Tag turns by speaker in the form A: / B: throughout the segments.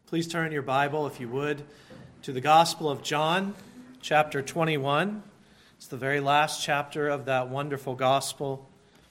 A: Please turn your Bible, if you would, to the Gospel of John, chapter 21. It's the very last chapter of that wonderful Gospel.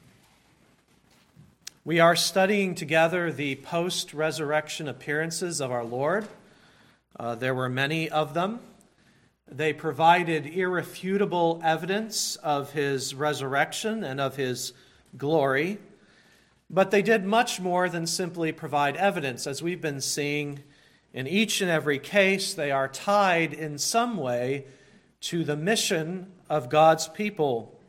A: We are studying together the post-resurrection appearances of our Lord. There were many of them. They provided irrefutable evidence of his resurrection and of his glory. But they did much more than simply provide evidence. As we've been seeing, in each and every case, they are tied in some way to the mission of God's people.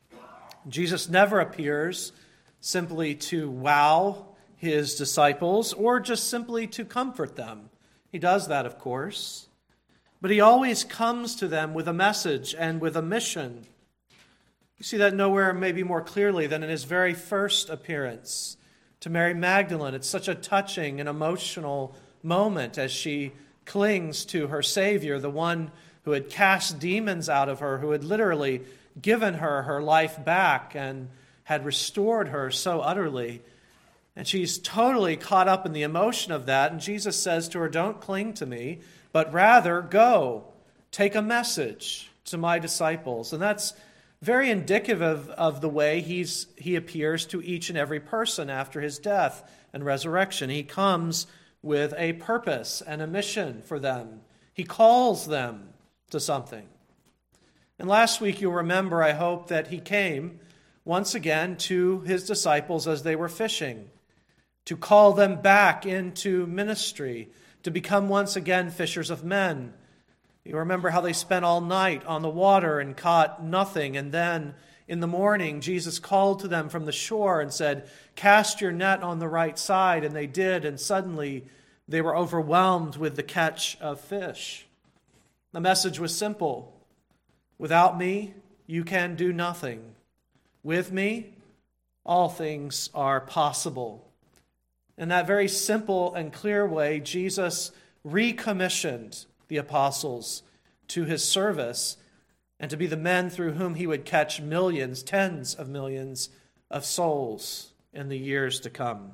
A: Jesus never appears simply to wow his disciples or just simply to comfort them. He does that, of course. But he always comes to them with a message and with a mission. You see that nowhere maybe more clearly than in his very first appearance to Mary Magdalene. It's such a touching and emotional moment as she clings to her Savior, the one who had cast demons out of her, who had literally given her her life back and had restored her so utterly. And she's totally caught up in the emotion of that. And Jesus says to her, "Don't cling to me, but rather go, take a message to my disciples." And that's very indicative of the way he appears to each and every person after his death and resurrection. He comes with a purpose and a mission for them. He calls them to something. And last week, you'll remember, I hope, that he came once again to his disciples as they were fishing, to call them back into ministry, to become once again fishers of men. You remember how they spent all night on the water and caught nothing. And then in the morning, Jesus called to them from the shore and said, "Cast your net on the right side." And they did. And suddenly they were overwhelmed with the catch of fish. The message was simple. Without me, you can do nothing. With me, all things are possible. In that very simple and clear way, Jesus recommissioned the apostles to his service and to be the men through whom he would catch millions, tens of millions of souls in the years to come.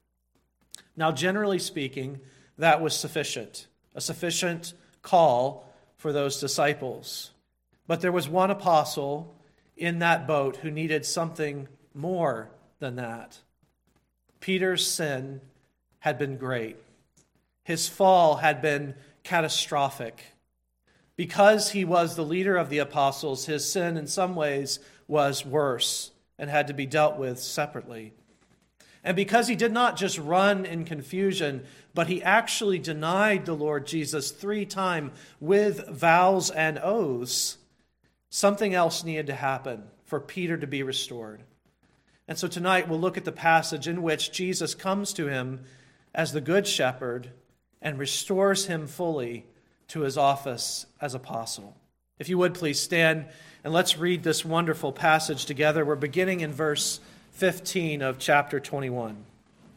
A: Now, generally speaking, that was sufficient, a sufficient call for those disciples. But there was one apostle in that boat who needed something more than that. Peter's sin had been great. His fall had been catastrophic. Because he was the leader of the apostles, his sin in some ways was worse and had to be dealt with separately. And because he did not just run in confusion, but he actually denied the Lord Jesus 3 times with vows and oaths, something else needed to happen for Peter to be restored. And so tonight we'll look at the passage in which Jesus comes to him as the Good Shepherd and restores him fully to his office as apostle. If you would please stand and let's read this wonderful passage together. We're beginning in verse 15 of chapter 21.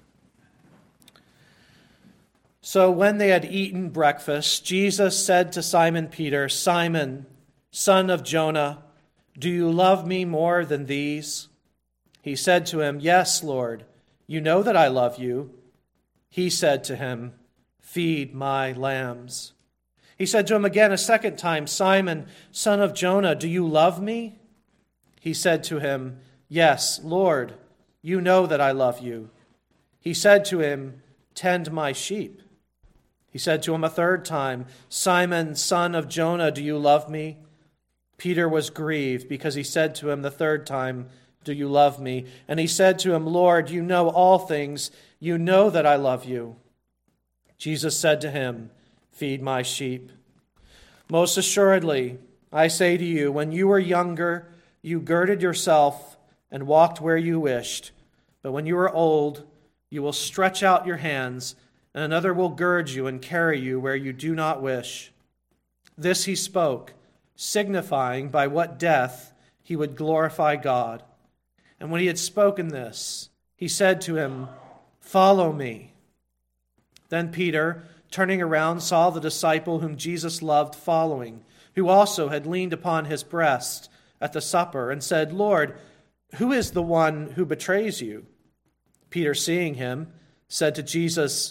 A: So when they had eaten breakfast, Jesus said to Simon Peter, "Simon, son of Jonah, do you love me more than these?" He said to him, "Yes, Lord, you know that I love you." He said to him, "Feed my lambs." He said to him again a second time, "Simon, son of Jonah, do you love me?" He said to him, "Yes, Lord, you know that I love you." He said to him, "Tend my sheep." He said to him a third time, "Simon, son of Jonah, do you love me?" Peter was grieved because he said to him the third time, "Do you love me?" And he said to him, "Lord, you know all things. You know that I love you." Jesus said to him, "Feed my sheep. Most assuredly, I say to you, when you were younger, you girded yourself and walked where you wished. But when you are old, you will stretch out your hands, and another will gird you and carry you where you do not wish." This he spoke, signifying by what death he would glorify God. And when he had spoken this, he said to him, "Follow me." Then Peter, turning around, saw the disciple whom Jesus loved following, who also had leaned upon his breast at the supper, and said, "Lord, who is the one who betrays you?" Peter, seeing him, said to Jesus,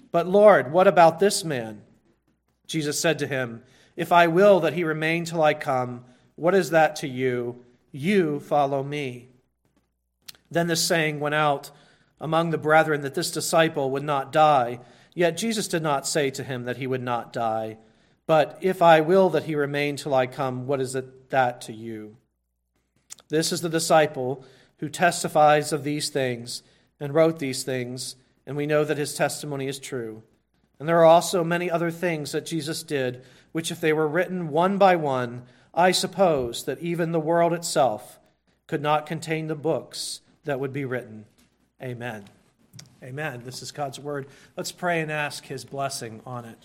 A: "But Lord, what about this man?" Jesus said to him, "If I will that he remain till I come, what is that to you? You follow me." Then this saying went out among the brethren that this disciple would not die. Yet Jesus did not say to him that he would not die. But if I will that he remain till I come, what is that to you? This is the disciple who testifies of these things and wrote these things, and we know that his testimony is true. And there are also many other things that Jesus did, which if they were written one by one, I suppose that even the world itself could not contain the books that would be written. Amen. Amen. This is God's word. Let's pray and ask his blessing on it.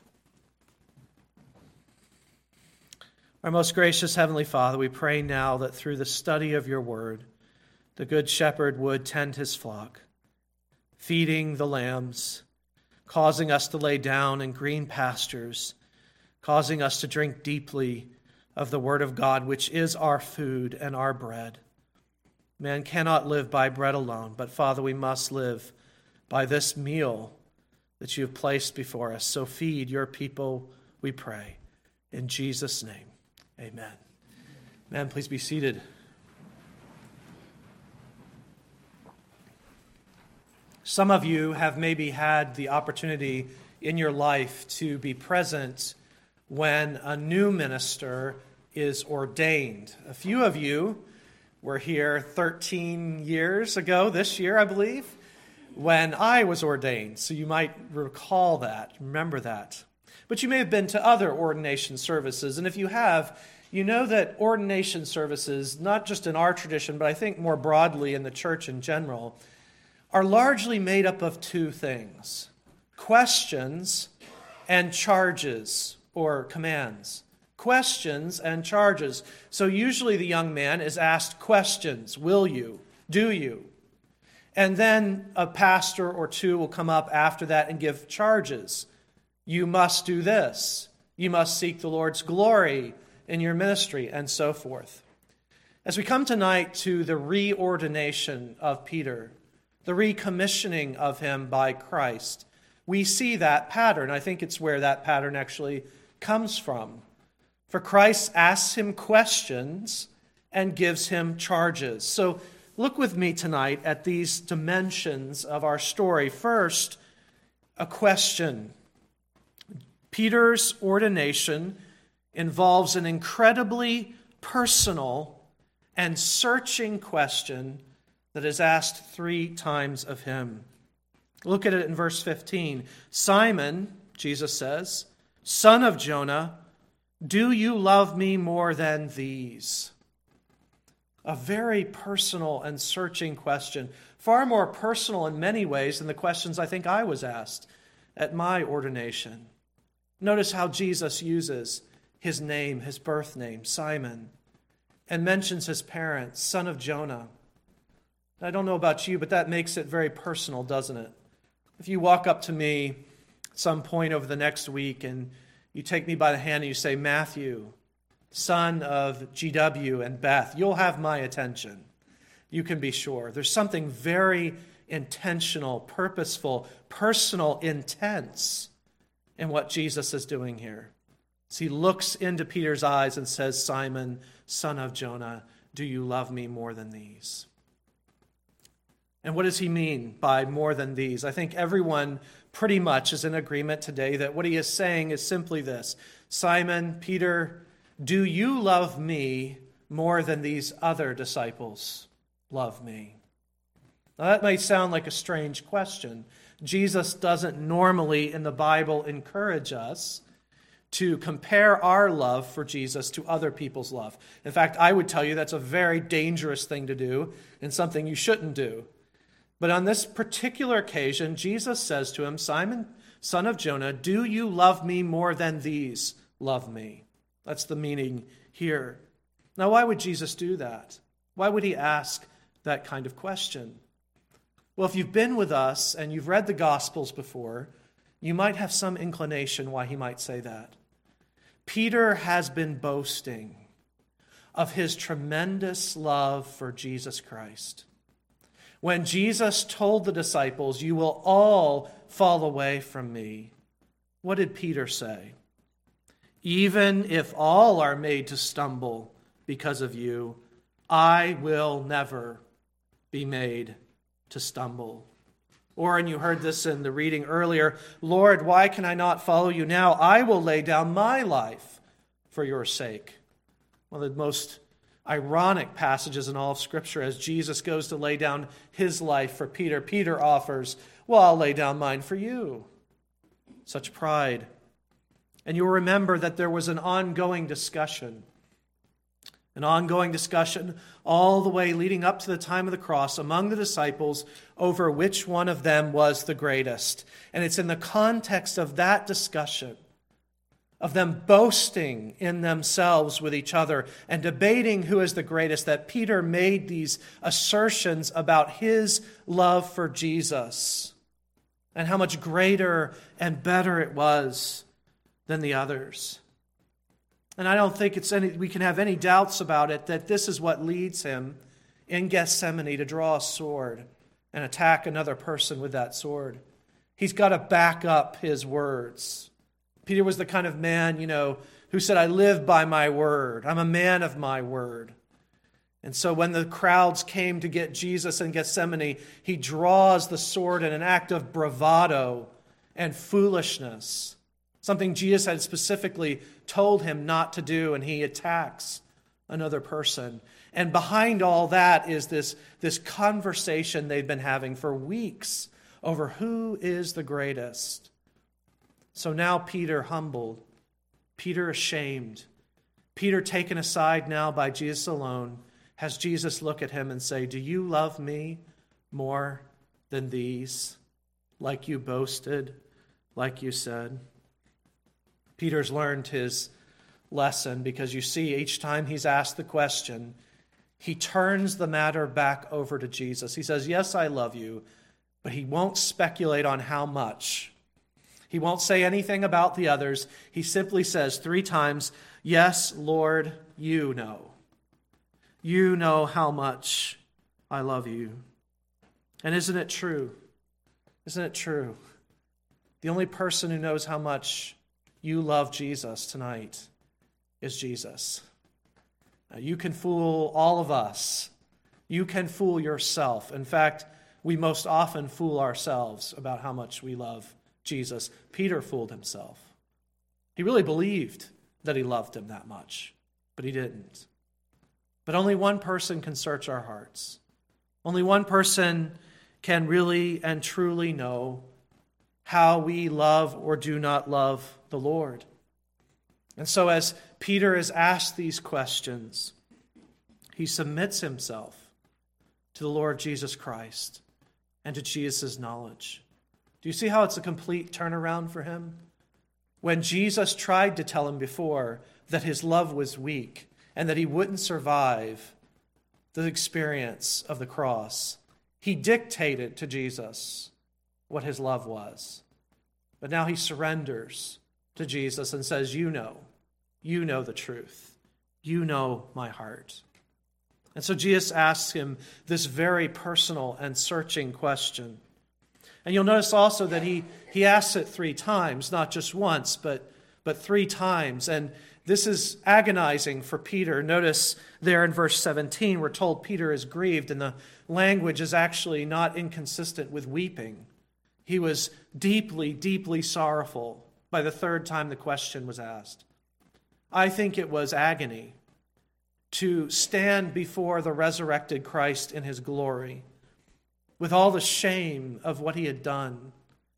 A: Our most gracious Heavenly Father, we pray now that through the study of your word, the Good Shepherd would tend his flock, feeding the lambs, causing us to lay down in green pastures, causing us to drink deeply of the word of God, which is our food and our bread. Man cannot live by bread alone, but Father, we must live by this meal that you have placed before us. So feed your people, we pray. In Jesus' name, amen. Man, please be seated. Some of you have maybe had the opportunity in your life to be present when a new minister is ordained. A few of you were here 13 years ago, this year, I believe, when I was ordained. So you might recall that, remember that. But you may have been to other ordination services. And if you have, you know that ordination services, not just in our tradition, but I think more broadly in the church in general, are largely made up of two things: questions and charges or commands. Questions and charges. So usually the young man is asked questions. Will you? Do you? And then a pastor or two will come up after that and give charges. You must do this. You must seek the Lord's glory in your ministry, and so forth. As we come tonight to the reordination of Peter, the recommissioning of him by Christ, we see that pattern. I think it's where that pattern actually comes from. For Christ asks him questions and gives him charges. So look with me tonight at these dimensions of our story. First, a question. Peter's ordination involves an incredibly personal and searching question that is asked 3 times of him. Look at it in verse 15. "Simon," Jesus says, "son of Jonah, do you love me more than these?" A very personal and searching question, far more personal in many ways than the questions I think I was asked at my ordination. Notice how Jesus uses his name, his birth name, Simon, and mentions his parents, son of Jonah. I don't know about you, but that makes it very personal, doesn't it? If you walk up to me at some point over the next week and you take me by the hand and you say, "Matthew, son of GW and Beth," you'll have my attention. You can be sure. There's something very intentional, purposeful, personal, intense in what Jesus is doing here. As he looks into Peter's eyes and says, "Simon, son of Jonah, do you love me more than these?" And what does he mean by more than these? I think everyone pretty much is in agreement today that what he is saying is simply this: Simon, Peter, do you love me more than these other disciples love me? Now that may sound like a strange question. Jesus doesn't normally in the Bible encourage us to compare our love for Jesus to other people's love. In fact, I would tell you that's a very dangerous thing to do and something you shouldn't do. But on this particular occasion, Jesus says to him, "Simon, son of Jonah, do you love me more than these love me?" That's the meaning here. Now, why would Jesus do that? Why would he ask that kind of question? Well, if you've been with us and you've read the Gospels before, you might have some inclination why he might say that. Peter has been boasting of his tremendous love for Jesus Christ. When Jesus told the disciples, "You will all fall away from me," what did Peter say? "Even if all are made to stumble because of you, I will never be made to stumble." Or, and you heard this in the reading earlier, "Lord, why can I not follow you now? I will lay down my life for your sake." One of the most ironic passages in all of Scripture, as Jesus goes to lay down his life for Peter, Peter offers, "Well, I'll lay down mine for you." Such pride. And you'll remember that there was an ongoing discussion all the way leading up to the time of the cross among the disciples over which one of them was the greatest. And it's in the context of that discussion, of them boasting in themselves with each other and debating who is the greatest, that Peter made these assertions about his love for Jesus and how much greater and better it was than the others. And I don't think we can have any doubts about it, that this is what leads him in Gethsemane to draw a sword and attack another person with that sword. He's got to back up his words. Peter was the kind of man, who said, "I live by my word. I'm a man of my word." And so when the crowds came to get Jesus in Gethsemane, he draws the sword in an act of bravado and foolishness, something Jesus had specifically told him not to do, and he attacks another person. And behind all that is this conversation they've been having for weeks over who is the greatest. So now Peter humbled, Peter ashamed, Peter taken aside now by Jesus alone, has Jesus look at him and say, "Do you love me more than these, like you boasted, like you said?" Peter's learned his lesson because you see, each time he's asked the question, he turns the matter back over to Jesus. He says, "Yes, I love you," but he won't speculate on how much. He won't say anything about the others. He simply says 3 times, "Yes, Lord, you know. You know how much I love you." And isn't it true? Isn't it true? The only person who knows how much you love Jesus tonight is Jesus. Now, you can fool all of us. You can fool yourself. In fact, we most often fool ourselves about how much we love Jesus. Peter fooled himself. He really believed that he loved him that much, but he didn't. But only one person can search our hearts. Only one person can really and truly know how we love or do not love the Lord. And so as Peter is asked these questions, he submits himself to the Lord Jesus Christ and to Jesus' knowledge. Do you see how it's a complete turnaround for him? When Jesus tried to tell him before that his love was weak and that he wouldn't survive the experience of the cross, he dictated to Jesus what his love was. But now he surrenders to Jesus and says, you know the truth. You know my heart." And so Jesus asks him this very personal and searching question. And you'll notice also that he asks it 3 times, not just once, but 3 times. And this is agonizing for Peter. Notice there in verse 17, we're told Peter is grieved, and the language is actually not inconsistent with weeping. He was deeply, deeply sorrowful by the 3rd time the question was asked. I think it was agony to stand before the resurrected Christ in his glory with all the shame of what he had done.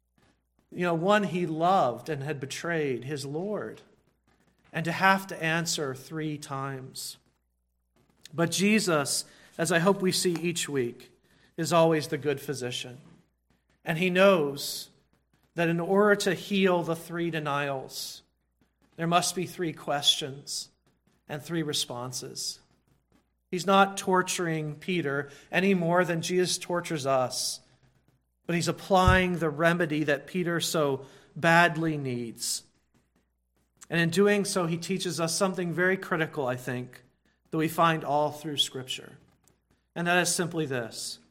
A: One he loved and had betrayed, his Lord, and to have to answer 3 times. But Jesus, as I hope we see each week, is always the good physician. And he knows that in order to heal the 3 denials, there must be 3 questions and 3 responses. He's not torturing Peter any more than Jesus tortures us, but he's applying the remedy that Peter so badly needs. And in doing so, he teaches us something very critical, I think, that we find all through Scripture. And that is simply this: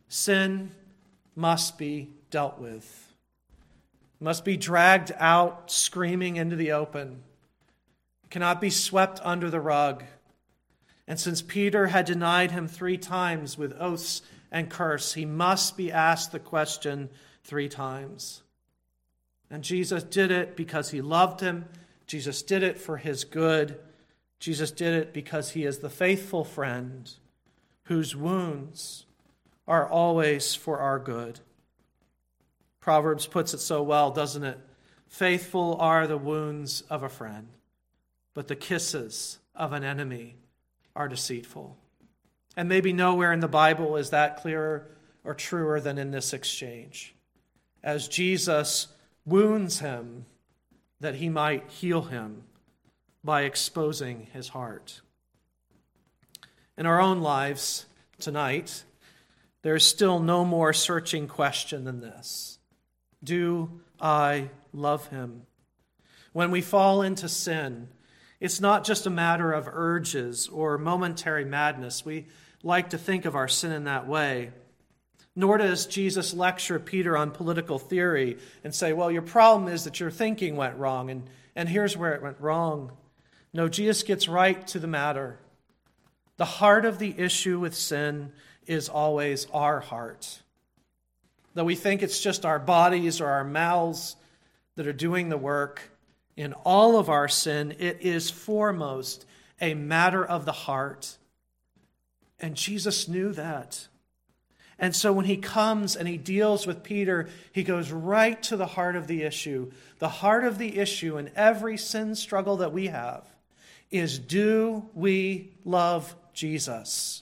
A: sin must be dealt with. It must be dragged out screaming into the open. It cannot be swept under the rug. And since Peter had denied him 3 times with oaths and curse, he must be asked the question 3 times. And Jesus did it because he loved him. Jesus did it for his good. Jesus did it because he is the faithful friend whose wounds are always for our good. Proverbs puts it so well, doesn't it? Faithful are the wounds of a friend, but the kisses of an enemy are deceitful. And maybe nowhere in the Bible is that clearer or truer than in this exchange. As Jesus wounds him that he might heal him by exposing his heart. In our own lives tonight, there's still no more searching question than this. Do I love him? When we fall into sin, it's not just a matter of urges or momentary madness. We like to think of our sin in that way. Nor does Jesus lecture Peter on political theory and say, well, your problem is that your thinking went wrong, and here's where it went wrong. No, Jesus gets right to the matter. The heart of the issue with sin is always our heart. Though we think it's just our bodies or our mouths that are doing the work, in all of our sin, it is foremost a matter of the heart. And Jesus knew that. And so when he comes and he deals with Peter, he goes right to the heart of the issue. The heart of the issue in every sin struggle that we have is, do we love Jesus?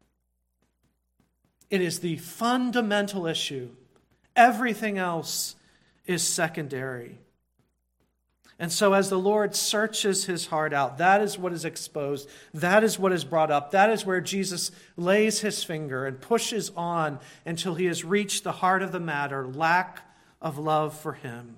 A: It is the fundamental issue. Everything else is secondary. And so as the Lord searches his heart out, that is what is exposed. That is what is brought up. That is where Jesus lays his finger and pushes on until he has reached the heart of the matter, lack of love for him.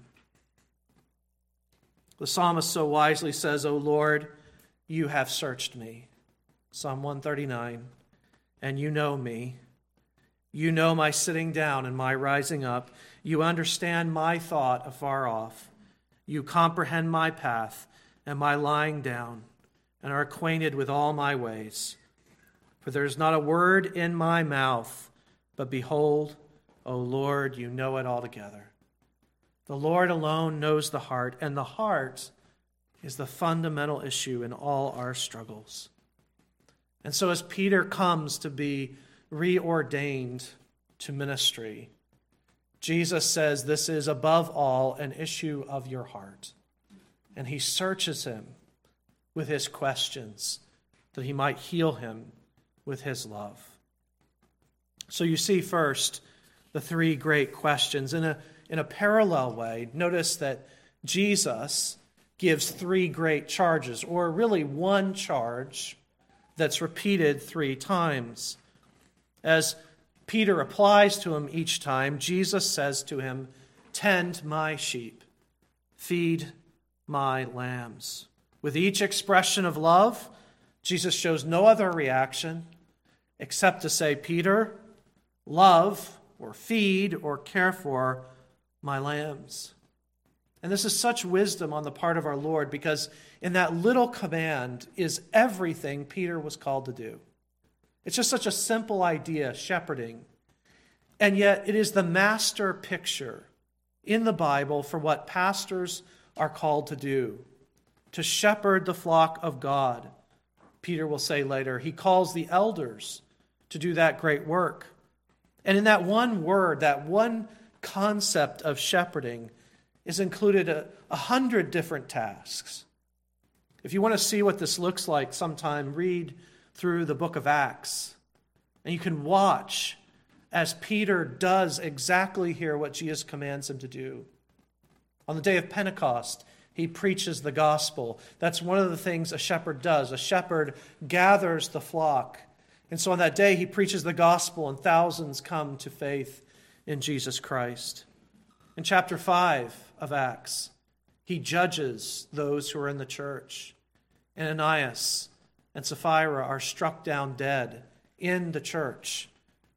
A: The psalmist so wisely says, O Lord, you have searched me. Psalm 139. And you know me. You know my sitting down and my rising up. You understand my thought afar off. You comprehend my path and my lying down, and are acquainted with all my ways. For there is not a word in my mouth, but behold, O Lord, you know it altogether. The Lord alone knows the heart, and the heart is the fundamental issue in all our struggles. And so as Peter comes to be reordained to ministry, Jesus says this is above all an issue of your heart. And he searches him with his questions that he might heal him with his love. So you see first the 3 great questions. In a parallel way, notice that Jesus gives 3 great charges, or really one charge that's repeated 3 times. As Peter applies to him each time, Jesus says to him, tend my sheep, feed my lambs. With each expression of love, Jesus shows no other reaction except to say, Peter, love or feed or care for my lambs. And this is such wisdom on the part of our Lord, because in that little command is everything Peter was called to do. It's just such a simple idea, shepherding. And yet it is the master picture in the Bible for what pastors are called to do, to shepherd the flock of God. Peter will say later, he calls the elders to do that great work. And in that one word, that one concept of shepherding is included 100 different tasks. If you want to see what this looks like sometime, read through the book of Acts. And you can watch as Peter does exactly here what Jesus commands him to do. On the day of Pentecost, he preaches the gospel. That's one of the things a shepherd does. A shepherd gathers the flock. And so on that day, he preaches the gospel, and thousands come to faith in Jesus Christ. In chapter 5 of Acts, he judges those who are in the church. Ananias and Sapphira are struck down dead in the church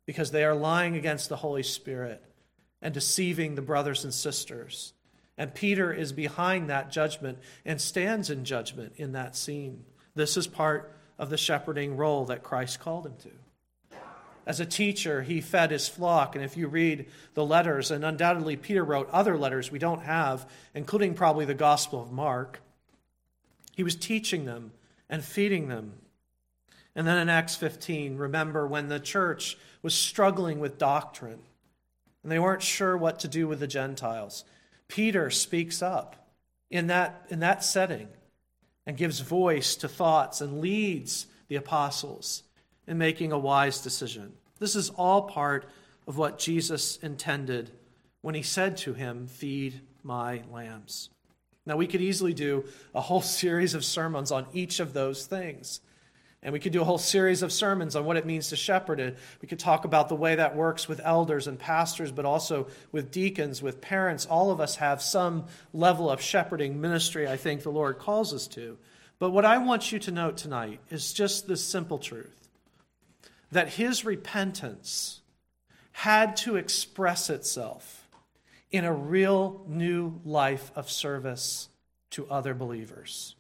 A: because they are lying against the Holy Spirit and deceiving the brothers and sisters. And Peter is behind that judgment and stands in judgment in that scene. This is part of the shepherding role that Christ called him to. As a teacher, he fed his flock, and if you read the letters, and undoubtedly Peter wrote other letters we don't have, including probably the Gospel of Mark, he was teaching them and feeding them. And then in Acts 15, remember when the church was struggling with doctrine, and they weren't sure what to do with the Gentiles, Peter speaks up in that setting and gives voice to thoughts and leads the apostles in making a wise decision. This is all part of what Jesus intended when he said to him, "Feed my lambs." Now, we could easily do a whole series of sermons on each of those things. And we could do a whole series of sermons on what it means to shepherd it. We could talk about the way that works with elders and pastors, but also with deacons, with parents. All of us have some level of shepherding ministry, I think the Lord calls us to. But what I want you to note tonight is just this simple truth, that his repentance had to express itself in a real new life of service to other believers.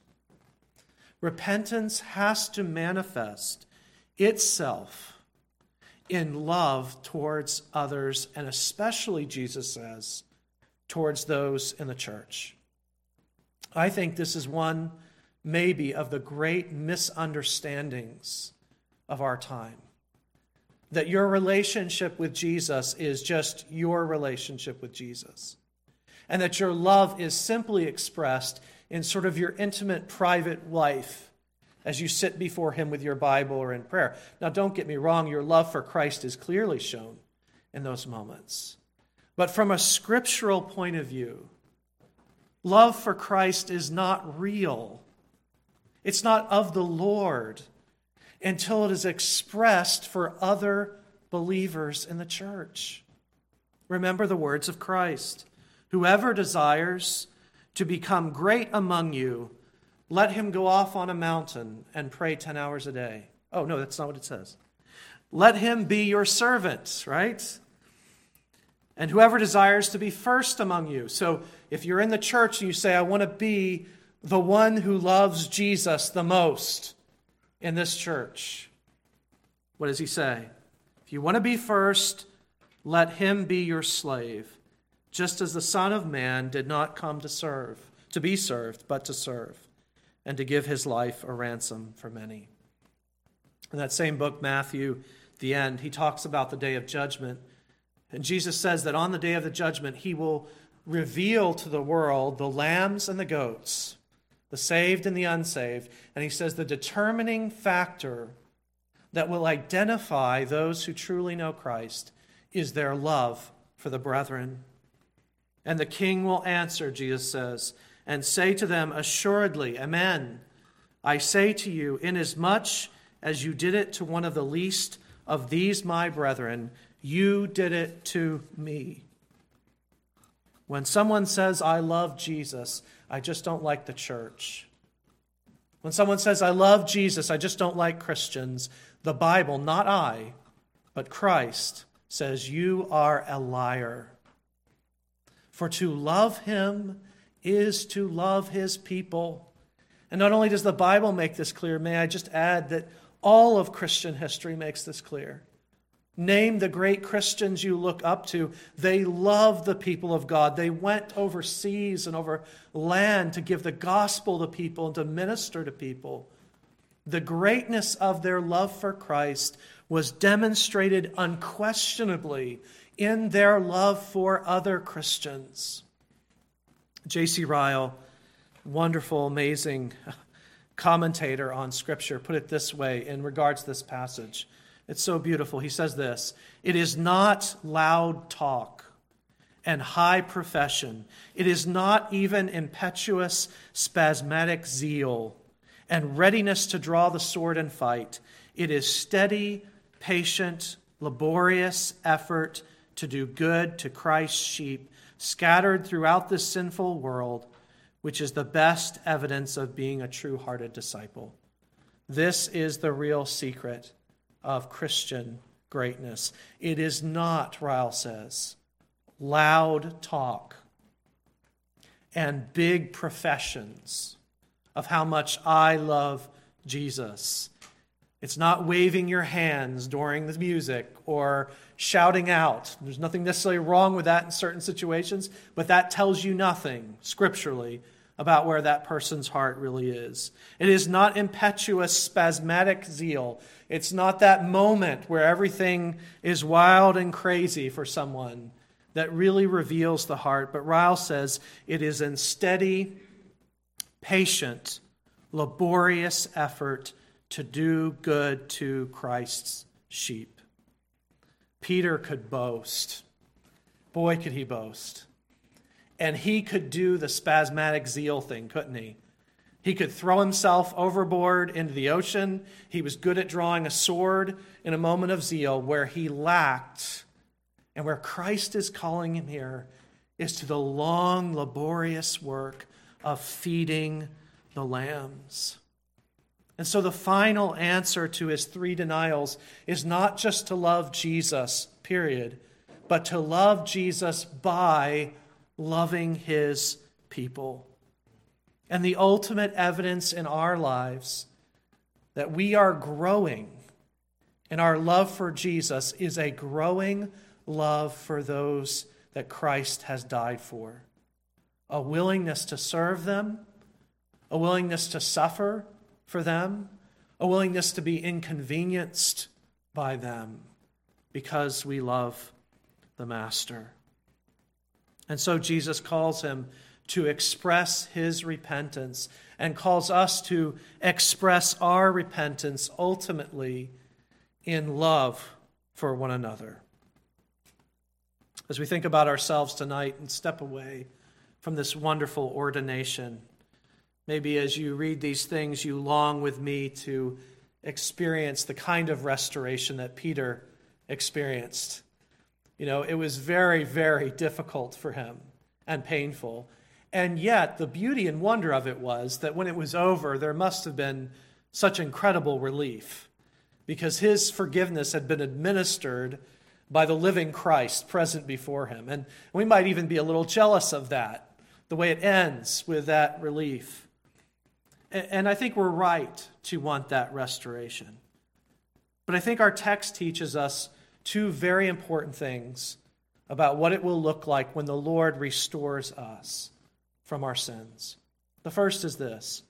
A: Repentance has to manifest itself in love towards others, and especially, Jesus says, towards those in the church. I think this is one, maybe, of the great misunderstandings of our time. That your relationship with Jesus is just your relationship with Jesus. And that your love is simply expressed in sort of your intimate, private life as you sit before him with your Bible or in prayer. Now, don't get me wrong, your love for Christ is clearly shown in those moments. But from a scriptural point of view, love for Christ is not real. It's not of the Lord until it is expressed for other believers in the church. Remember the words of Christ. Whoever desires to become great among you, let him go off on a mountain and pray 10 hours a day. Oh, no, that's not what it says. Let him be your servant, right? And whoever desires to be first among you. So if you're in the church and you say, I want to be the one who loves Jesus the most in this church, what does he say? If you want to be first, let him be your slave, just as the Son of Man did not come to be served, but to serve, and to give his life a ransom for many. In that same book, Matthew, the end, he talks about the day of judgment. And Jesus says that on the day of the judgment, he will reveal to the world the lambs and the goats, the saved and the unsaved. And he says the determining factor that will identify those who truly know Christ is their love for the brethren. And the king will answer, Jesus says, and say to them, assuredly, amen, I say to you, inasmuch as you did it to one of the least of these my brethren, you did it to me. When someone says, I love Jesus, I just don't like the church. When someone says, I love Jesus, I just don't like Christians, the Bible, not I, but Christ, says you are a liar. For to love him is to love his people. And not only does the Bible make this clear, may I just add that all of Christian history makes this clear. Name the great Christians you look up to. They love the people of God. They went overseas and over land to give the gospel to people and to minister to people. The greatness of their love for Christ was demonstrated unquestionably in their love for other Christians. J.C. Ryle, wonderful, amazing commentator on Scripture, put it this way in regards to this passage. It's so beautiful. He says this, it is not loud talk and high profession. It is not even impetuous, spasmodic zeal and readiness to draw the sword and fight. It is steady, patient, laborious effort to do good to Christ's sheep scattered throughout this sinful world, which is the best evidence of being a true-hearted disciple. This is the real secret of Christian greatness. It is not, Ryle says, loud talk and big professions of how much I love Jesus. It's not waving your hands during the music or shouting out. There's nothing necessarily wrong with that in certain situations, but that tells you nothing scripturally about where that person's heart really is. It is not impetuous, spasmodic zeal. It's not that moment where everything is wild and crazy for someone that really reveals the heart. But Ryle says it is in steady, patient, laborious effort to do good to Christ's sheep. Peter could boast. Boy, could he boast. And he could do the spasmodic zeal thing, couldn't he? He could throw himself overboard into the ocean. He was good at drawing a sword in a moment of zeal. Where he lacked, and where Christ is calling him here, is to the long, laborious work of feeding the lambs. And so the final answer to his three denials is not just to love Jesus, period, but to love Jesus by loving his people. And the ultimate evidence in our lives that we are growing in our love for Jesus is a growing love for those that Christ has died for. A willingness to serve them, a willingness to suffer for them, a willingness to be inconvenienced by them because we love the Master. And so Jesus calls him to express his repentance and calls us to express our repentance ultimately in love for one another. As we think about ourselves tonight and step away from this wonderful ordination, maybe as you read these things, you long with me to experience the kind of restoration that Peter experienced. You know, it was very, very difficult for him and painful. And yet, the beauty and wonder of it was that when it was over, there must have been such incredible relief because his forgiveness had been administered by the living Christ present before him. And we might even be a little jealous of that, the way it ends with that relief. And I think we're right to want that restoration. But I think our text teaches us two very important things about what it will look like when the Lord restores us from our sins. The first is this: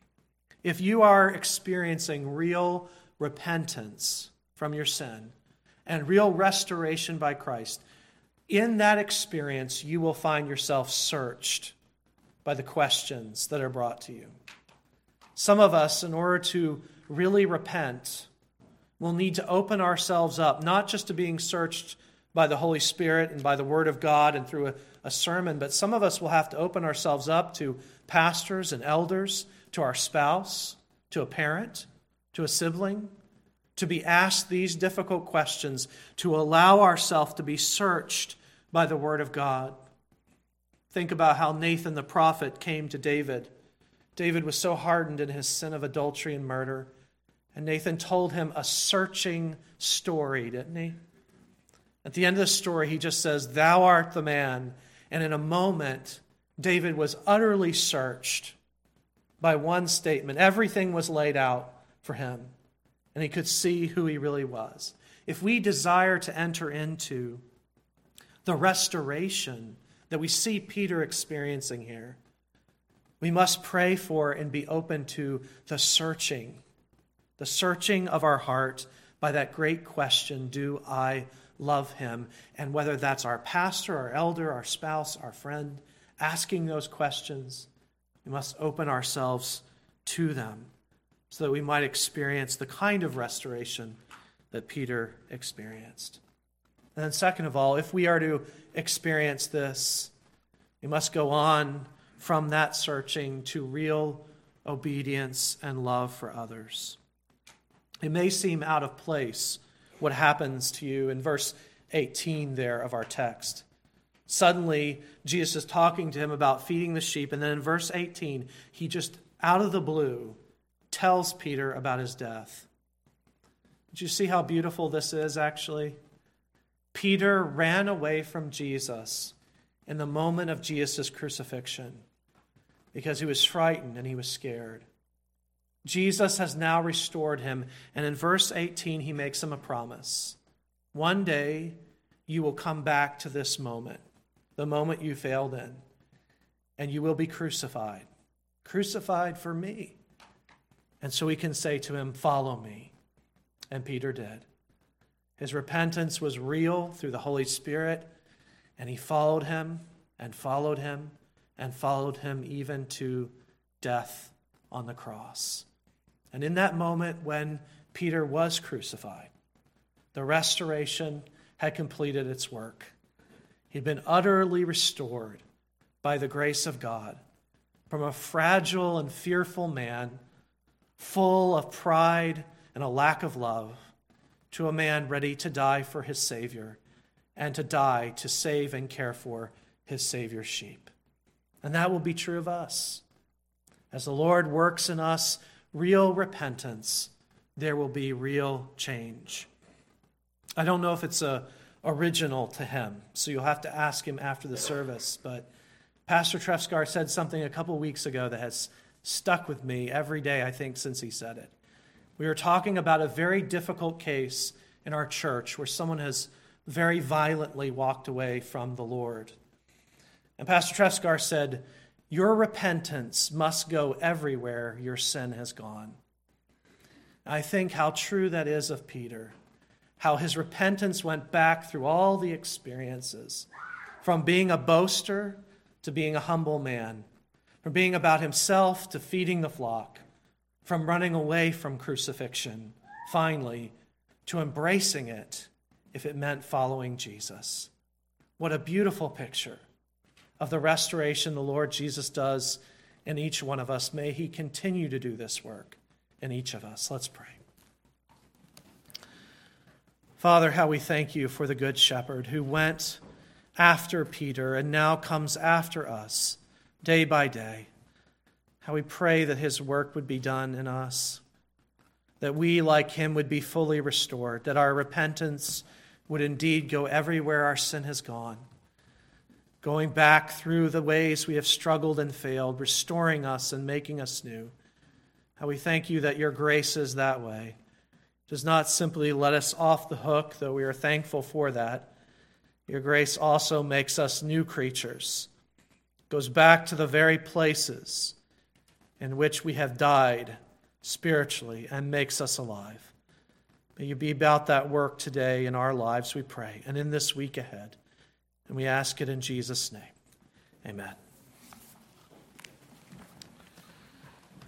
A: if you are experiencing real repentance from your sin and real restoration by Christ, in that experience you will find yourself searched by the questions that are brought to you. Some of us, in order to really repent, will need to open ourselves up, not just to being searched by the Holy Spirit and by the Word of God and through a sermon, but some of us will have to open ourselves up to pastors and elders, to our spouse, to a parent, to a sibling, to be asked these difficult questions, to allow ourselves to be searched by the Word of God. Think about how Nathan the prophet came to David. David was so hardened in his sin of adultery and murder. And Nathan told him a searching story, didn't he? At the end of the story, he just says, "Thou art the man." And in a moment, David was utterly searched by one statement. Everything was laid out for him, and he could see who he really was. If we desire to enter into the restoration that we see Peter experiencing here, we must pray for and be open to the searching of our heart by that great question, do I love him? And whether that's our pastor, our elder, our spouse, our friend, asking those questions, we must open ourselves to them so that we might experience the kind of restoration that Peter experienced. And then second of all, if we are to experience this, we must go on from that searching to real obedience and love for others. It may seem out of place what happens to you in verse 18 there of our text. Suddenly, Jesus is talking to him about feeding the sheep, and then in verse 18, he just, out of the blue, tells Peter about his death. Did you see how beautiful this is, actually? Peter ran away from Jesus in the moment of Jesus' crucifixion because he was frightened and he was scared. Jesus has now restored him, and in verse 18, he makes him a promise. One day, you will come back to this moment, the moment you failed in, and you will be crucified for me. And so we can say to him, follow me. And Peter did. His repentance was real through the Holy Spirit, and he followed him and followed him and followed him even to death on the cross. And in that moment when Peter was crucified, the restoration had completed its work. He'd been utterly restored by the grace of God from a fragile and fearful man, full of pride and a lack of love, to a man ready to die for his Savior and to die to save and care for his Savior's sheep. And that will be true of us. As the Lord works in us real repentance, there will be real change. I don't know if it's original to him, so you'll have to ask him after the service, but Pastor Trefskar said something a couple weeks ago that has stuck with me every day, I think, since he said it. We were talking about a very difficult case in our church where someone has very violently walked away from the Lord. And Pastor Trefskar said, your repentance must go everywhere your sin has gone. I think how true that is of Peter, how his repentance went back through all the experiences, from being a boaster to being a humble man, from being about himself to feeding the flock, from running away from crucifixion, finally, to embracing it if it meant following Jesus. What a beautiful picture of the restoration the Lord Jesus does in each one of us. May he continue to do this work in each of us. Let's pray. Father, how we thank you for the Good Shepherd who went after Peter and now comes after us day by day. How we pray that his work would be done in us, that we, like him, would be fully restored, that our repentance would indeed go everywhere our sin has gone, going back through the ways we have struggled and failed, restoring us and making us new. How we thank you that your grace is that way. It does not simply let us off the hook, though we are thankful for that. Your grace also makes us new creatures. It goes back to the very places in which we have died spiritually and makes us alive. May you be about that work today in our lives, we pray, and in this week ahead. And we ask it in Jesus' name. Amen.